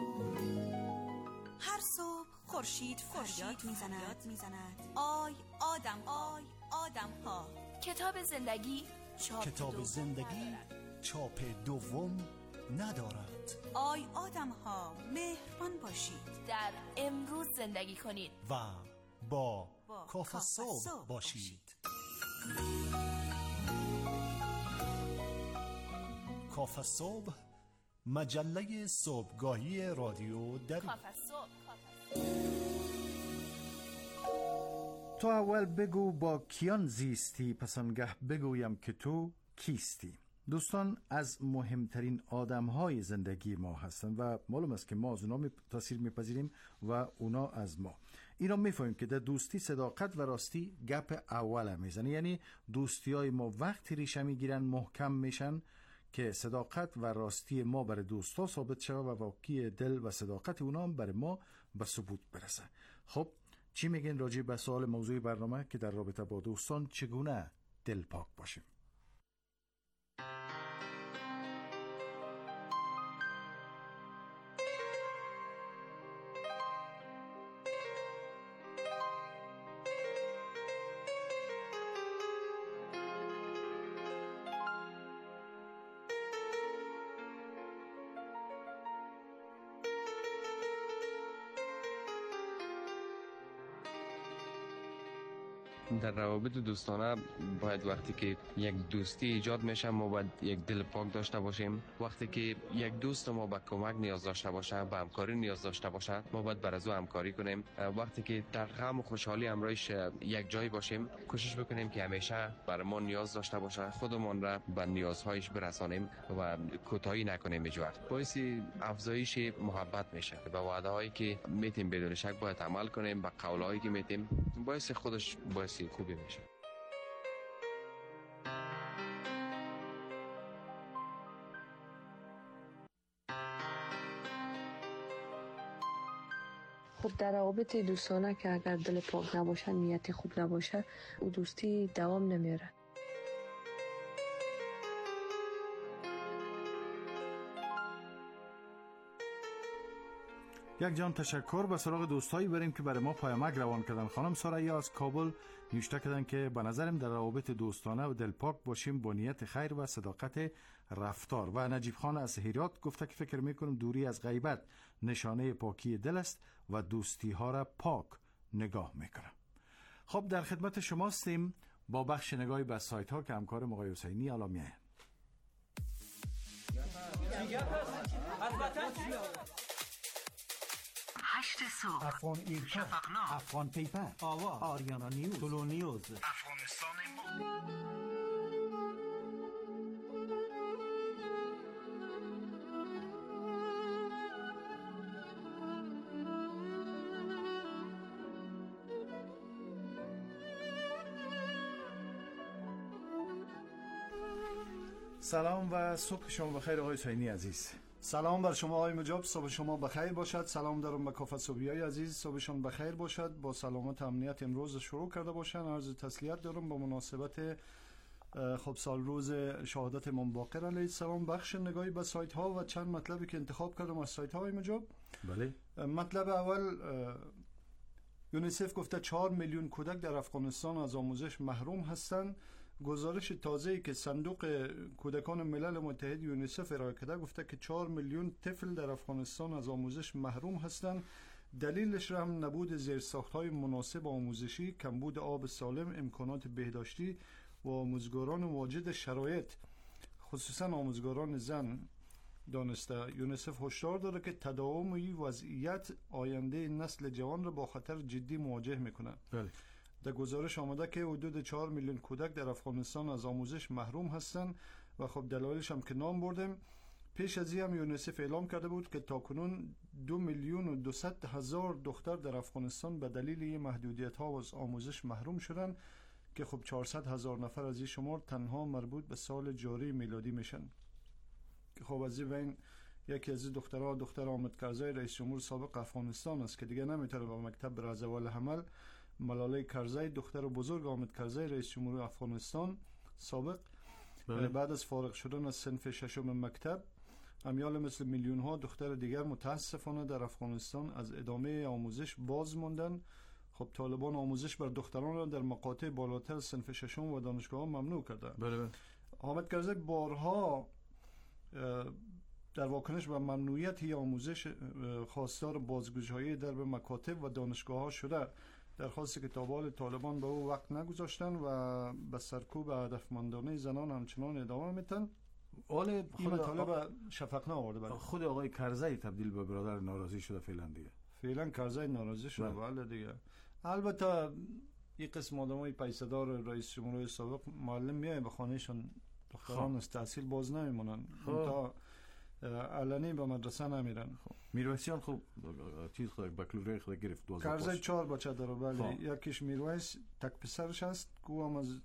هر صبح خورشید فریاد میزند آی آی آدم آی آدم ها. کتاب زندگی چاپ کتاب دوم زندگی ندارد. چاپ دوم ندارد. آی آدم ها مهربان باشید، در امروز زندگی کنید و با, با کاف صبح باشید. کاف صبح، مجله صبحگاهی رادیو دری. کاف صبح. تو اول بگو با کیان زیستی، پس آنگه بگویم که تو کیستی. دوستان از مهمترین آدم‌های زندگی ما هستند و معلوم است که ما از اونا می تاثیر میپذیریم و اونا از ما. اینا میفهمیم که در دوستی صداقت و راستی گپ اول میزنه، یعنی دوستیای ما وقتی ریشه میگیرن محکم میشن که صداقت و راستی ما برای دوستا ثابت شود و واقعی دل و صداقت اونا هم برای ما به ثبوت برسه. خب چی میگین راجع به سوال موضوع برنامه که در رابطه با دوستان چگونه دل پاک باشیم؟ در روابط دوستانه باید وقتی که یک دوستی ایجاد میشه ما باید یک دل پاک داشته باشیم. وقتی که یک دوست ما به کمک نیاز داشته باشه، به همکاری نیاز داشته باشه، ما باید بر از او همکاری کنیم. وقتی که در غم و خوشحالی همراهش یک جایی باشیم، کوشش بکنیم که همیشه بر ما نیاز داشته باشه، خودمون را به نیازهایش برسانیم و کوتاهی نکنیم. هیچ وقت باعث افزایش محبت میشه. به وعده هایی که میتیم بدون شک باید عمل کنیم، به قول هایی که میتیم باعث خودش باعث خوبی میشه. خب در روابط دوستانه که اگر دل پاک نباشه، نیت خوب نباشه، او دوستی دوام نمیاره. یک جان تشکر. به سراغ دوستایی بریم که برای ما پیامک روان کردن. خانم ساریا از کابل نوشته کردن که به نظرم در روابط دوستانه و دلپاک باشیم با نیت خیر و صداقت رفتار. و نجیب خان از هرات گفته که فکر میکنم دوری از غیبت نشانه پاکی دل است و دوستی ها را پاک نگاه میکنم. خب در خدمت شما هستیم با بخش نگاهی به سایت ها که همکار آقای حسینی اعلام می‌آید. هشت صبح، افغان ایرکا، شفقنامه، افغان پیپر، آوا، آریانا نیوز، طلو نیوز، افغانستان ما. سلام و صبح شما بخیر آقای حسینی عزیز. سلام بر شما آقای مجاب، صبح شما بخیر باشد. سلام دارم به کافه صبحیای عزیز، صبحشان بخیر باشد، با سلامت امنیت امروز شروع کرده باشن. عرض تسلیت دارم با مناسبت خب سال روز شهادت امام باقر علیه السلام. بخش نگاهی به سایت ها و چند مطلبی که انتخاب کردم از سایت های مجاب. بله. مطلب اول، یونیسف گفته چهار میلیون کودک در افغانستان از آموزش محروم هستند. گزارش تازه‌ای که صندوق کودکان ملل متحد یونیسف ارائه کرده گفته که چهار میلیون طفل در افغانستان از آموزش محروم هستند. دلیلش را هم نبود زیرساخت‌های مناسب آموزشی، کمبود آب سالم، امکانات بهداشتی و آموزگاران واجد شرایط، خصوصا آموزگاران زن دانسته. یونیسف هشدار داره که تداوم این وضعیت آینده نسل جوان را با خطر جدی مواجه میکنه. بله. در گزارش آمده که حدود چهار میلیون کودک در افغانستان از آموزش محروم هستند و خب دلایلش هم که نام بردیم. پیش از این هم یونیسف اعلام کرده بود که تاکنون دو میلیون و دویست هزار دختر در افغانستان به دلیل این محدودیت ها از آموزش محروم شدن که خب چهارصد هزار نفر از این شمار تنها مربوط به سال جاری میلادی میشن. که خب از این یکی از این دخترها دختر حامد کرزی رئیس جمهور سابق افغانستان است که دیگه نمیتونه به مکتب بره از اول حمل. ملاله کرزی دختر بزرگ حامد کرزی رئیس جمهور افغانستان سابق، یعنی بعد از فارغ شدن از صنف ششم مکتب، امیال مثل میلیون ها دختر دیگر متاسفانه در افغانستان از ادامه آموزش باز موندن. خب طالبان آموزش بر دختران را در مقاطع بالاتر صنف ششم و دانشگاه ها ممنوع کرده. بله. حامد کرزی بارها در واکنش به ممنوعیت یا آموزش خواستار بازگشایی در به مکاتب و دانشگاه ها شده. درخواستی که تابعال طالبان به او وقت نگذاشتن و به سرکوب هدفمندانه زنان همچنان ادامه میتن. حال این مطالب شفقت آورده. بله. خود آقای کرزی تبدیل به برادر ناراضی شده فعلا دیگه. فعلا کرزی ناراضی شده. بله دیگه. البته یک قسم آدمای پیسه‌دار رئیس جمهور سابق معلم میای به خانهشون دختران از تحصیل باز نمیمونن. تا علنی به مدرسه نمیرن. میرویسیان خوب چیز خود بکالوری خود گرفت دوازده کرزی چهار بچه داره. بله. یکیش میرویس تک پسرش هست که هم از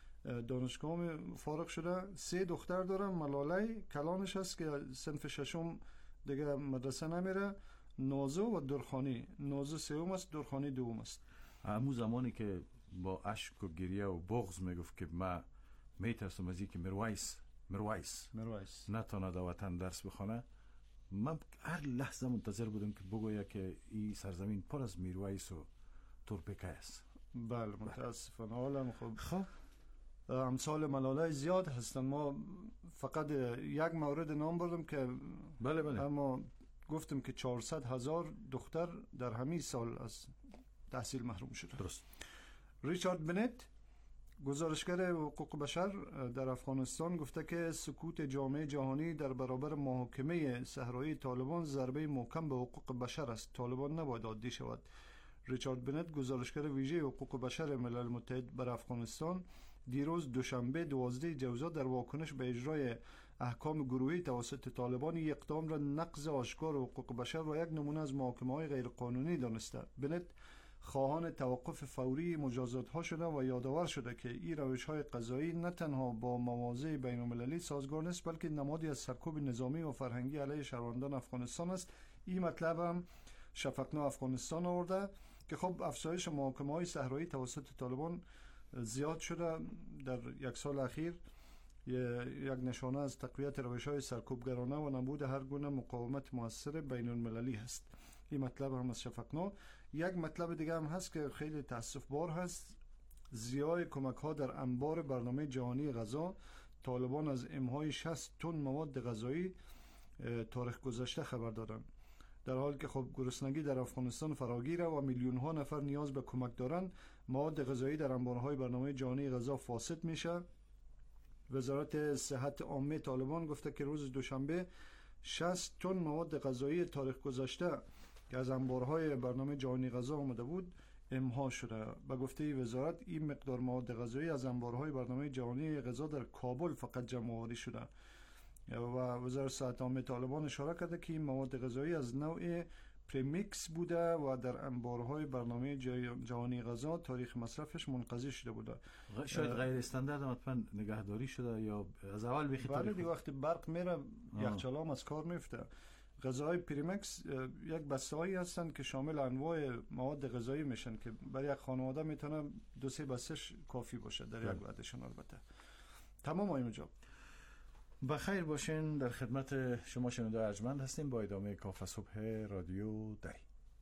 دانشگاه فارغ شده. سه دختر دارم. ملاله کلانش هست که صنف ششم دیگه مدرسه نمیره. نازو و درخانی. نازو سوم است، درخانی دوم است. همون زمانی که با اشک و گریه و بغض میگفت که ما میترسم از اینکه میرویس میرویس میرویس نتونه در وطن درس بخونه، من هر لحظه منتظر بودم که بگویه که این سرزمین پر از میرویس و تورپیکه است. بله متاسفانه. حالا خب خب امثال ملاله زیاد هستن. ما فقط یک مورد نام بردم که بله بله اما گفتم که چهارصد هزار دختر در همین سال از تحصیل محروم شده. درست. ریچارد بنت گزارشگر حقوق بشر در افغانستان گفته که سکوت جامعه جهانی در برابر محاکمه صحرایی طالبان ضربه محکم به حقوق بشر است. طالبان نباید عادی شود. ریچارد بنت گزارشگر ویژه حقوق بشر ملل متحد بر افغانستان دیروز دوشنبه دوازده جوزا در واکنش به اجرای احکام گروهی توسط طالبان یک اقدام را نقض آشکار حقوق بشر و یک نمونه از محاکمه‌های غیرقانونی دانسته. بنت خواهان توقف فوری مجازات ها شده و یادآور شده که این روش های قضایی نه تنها با مواضع بین المللی سازگار نیست بلکه نمادی از سرکوب نظامی و فرهنگی علیه شهروندان افغانستان است. این مطلب هم شفقت افغانستان آورده که خب افزایش محاکمه های صحرایی توسط طالبان زیاد شده در یک سال اخیر. یک نشانه از تقویت روش های سرکوبگرانه و نبود هر گونه مقاومت موثر بین المللی است. این مطلب هم از شفقت. یک مطلب دیگه هم هست که خیلی تأسف بار هست. زیای کمک ها در انبار برنامه جهانی غذا. طالبان از امهای شصت تن مواد غذایی تاریخ گذشته خبر دادن، در حالی که خب گرسنگی در افغانستان فراگیره و میلیون ها نفر نیاز به کمک دارن. مواد غذایی در انبارهای برنامه جهانی غذا فاسد میشه. وزارت صحت عامه طالبان گفته که روز دوشنبه شصت تن مواد غذایی تاریخ گذشته که از انبارهای برنامه جهانی غذا آمده بود امها شده. به گفته وزارت این مقدار مواد غذایی از انبارهای برنامه جهانی غذا در کابل فقط جمع آوری شده و وزارت صحت عامه طالبان اشاره کرده که این مواد غذایی از نوع پریمیکس بوده و در انبارهای برنامه جهانی غذا تاریخ مصرفش منقضی شده بوده. شاید غیر استاندارد حتما نگهداری شده یا از اول بخی تاریخ. بله وقتی برق میره یخچالام از کار میفته. غذاهای پریمیکس یک بسته‌ای هستند که شامل انواع مواد غذایی میشن که برای یک خانواده میتونه دو سه بسته‌اش کافی باشه در یک وعدهشون. البته تمام اینجا بخیر باشین. در خدمت شما شنونده ارجمند هستیم با ادامه کافه صبح رادیو دری.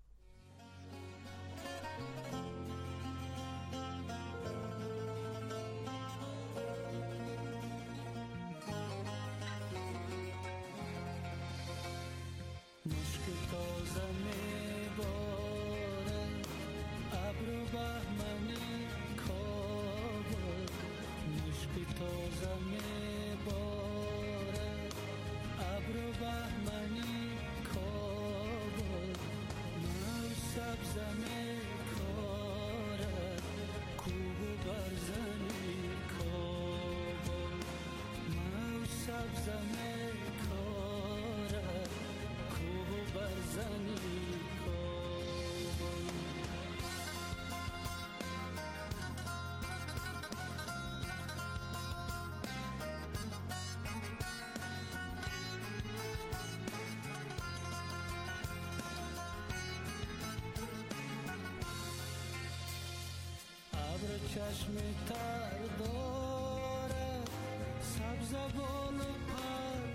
چشم تر دارد سبز بال و پر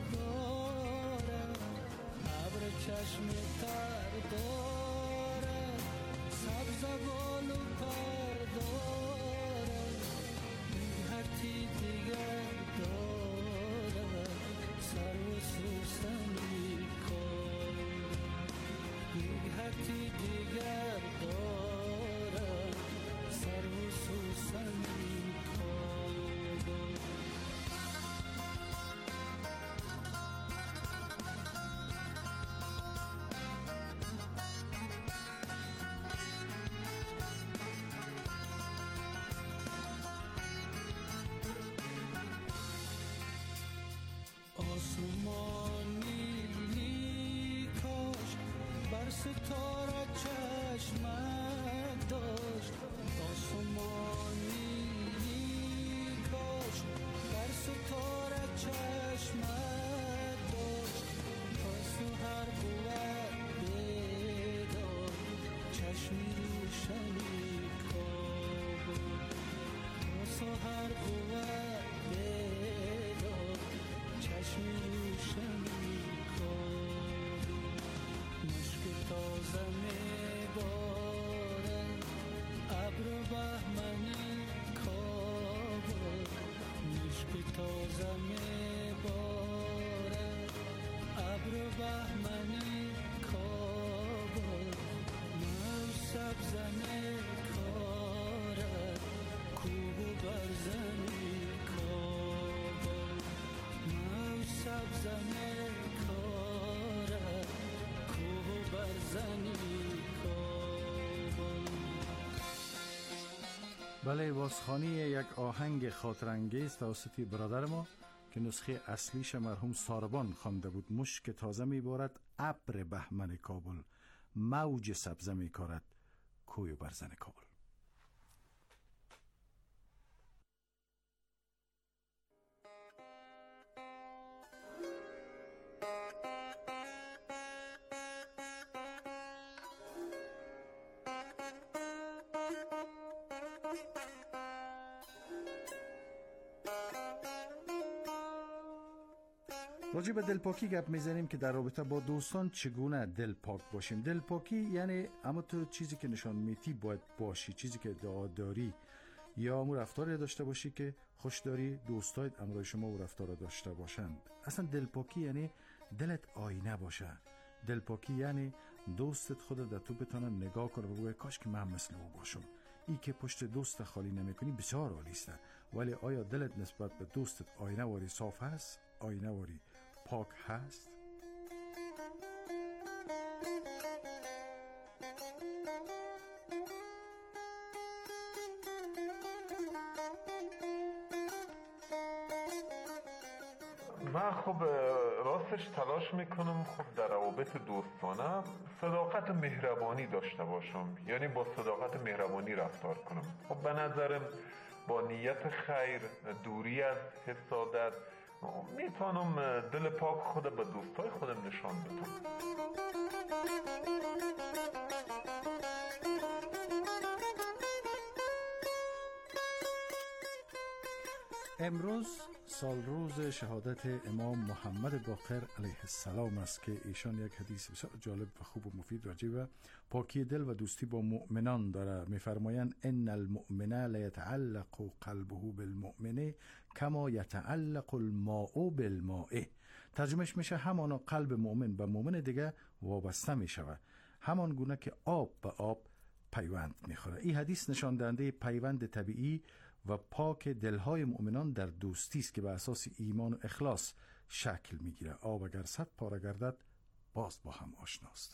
دارد ابر چشم تر دارد سبز بال و پر دارد، هرچی دیگر دارد سر و سوسنی کار، هرچی دیگر دارد سر و سوسنی کار. آسمانی کاش بر ستاره چشمت داشت، آسمانی کاش بر ستاره چشمت داشت، پس هر بود بیدار چشمی روشنی کار، پس هر بود بیدار چشمی روشنی کار. مشک تازه می بارد ابر بهمنی کابل، مشک تازه می بارد ابر بهمنی کابل، مو سبزه می کارد کوه و برزنی کابل، مو سبزه می کارد کوه و برزنی کابل. بله، بازخوانی یک آهنگ خاطرانگیز توسط برادر ما که نسخه اصلیش مرحوم ساربان خوانده بود. مشک تازه میبارد ابر بهمن کابل، موج سبزه میکارد کوی برزن کابل. راجع به دلپاکی گپ میزنیم که در رابطه با دوستان چگونه دلپاک باشیم. دلپاکی یعنی اما تو چیزی که نشان میتی باید باشی، چیزی که ادعا داری یا امور رفتاری داشته باشی که خوش داری دوستایت امروی شما و رفتار داشته باشند. اصلا دلپاکی یعنی دلت آینه باشه. دلپاکی یعنی دوستت خودت در تو بتونه نگاه کنه و بگه کاش که من مثل او باشم. ای که پشت دوست خالی نمیکنی بسیار عالی است، ولی آیا دلت نسبت به دوستت آینه واری صاف هست؟ آینه واری پاک هست؟ من خب راستش تلاش میکنم خب در روابط دوستانه صداقت و مهربانی داشته باشم، یعنی با صداقت و مهربانی رفتار کنم. خب به نظرم با نیت خیر، دوری از حسادت، میتونم دل پاک خود به دوستای خودم نشان بدم. امروز سال روز شهادت امام محمد باقر علیه السلام است که ایشان یک حدیث بسیار جالب و خوب و مفید راجع به پاکی دل و دوستی با مؤمنان داره. میفرمایند ان المؤمن لا يتعلق قلبه بالمؤمن کما يتعلق الماء بالماء. ترجمهش میشه همانا قلب مؤمن به مؤمن دیگه وابسته میشوه، همان گونه که آب به آب پیوند میخوره. این حدیث نشان دهنده پیوند طبیعی و پاک دلهای مؤمنان در دوستی است که به اساس ایمان و اخلاص شکل میگیره. آب اگر صد پاره گردد باز با هم آشناست.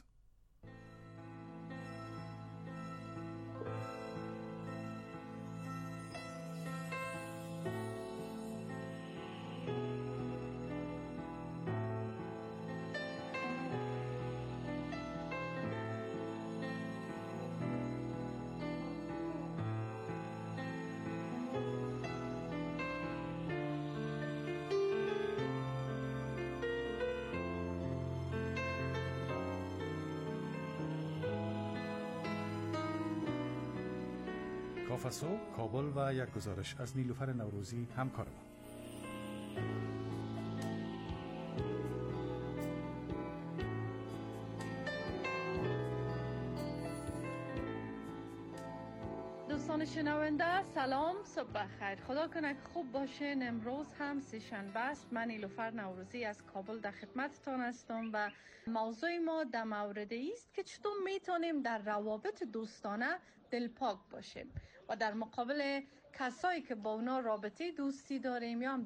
کافسو، کابل و یک گزارش از نیلوفر نوروزی همکار ما. شنونده سلام، صبح بخیر. خدا کنه که خوب باشین. امروز هم سه‌شنبه است. من نیلوفر نوروزی از کابل در خدمتتان هستم و موضوع ما در مورد است که چطور میتونیم در روابط دوستانه دلپاک باشیم و در مقابل کسایی که با اونا رابطه دوستی داریم یا هم